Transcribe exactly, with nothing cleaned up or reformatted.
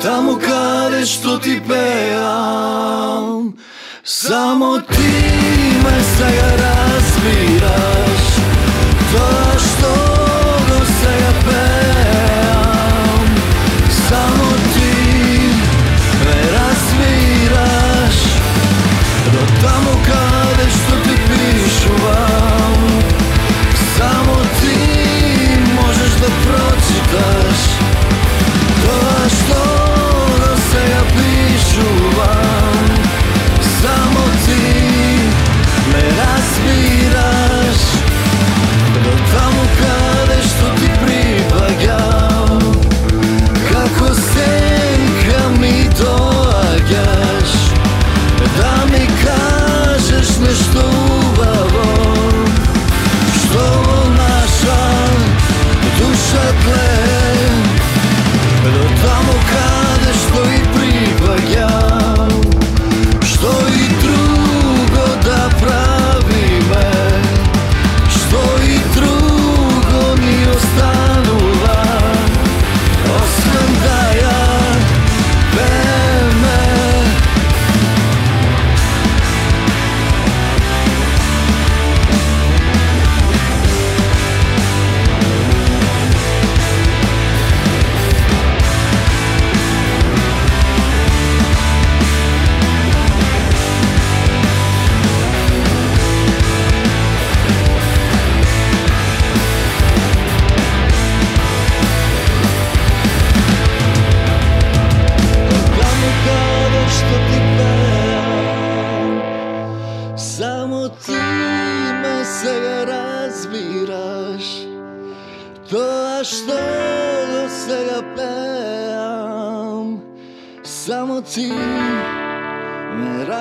tamo kade što ti pejam. Samo ti me sada razbiraš, to što do sada pejam. Samo ti me razbiraš, do tamo kade što ti pišuvam. Samo ti možeš da pročitaš to što do sada pišuvam. Samo ti me razbiraš, do tamo kade što ti pripagjam. Kako senka mi dođaš, da mi kažeš nešto ubavo, što naša duša tle, do tamo kade što i pripagjam. Što i drugo da pravi me, što i drugo ni ostanuva, osam da ja veme. Samo ti me sada razbiraš, to što do sada pejam. Samo ti me razbiraš.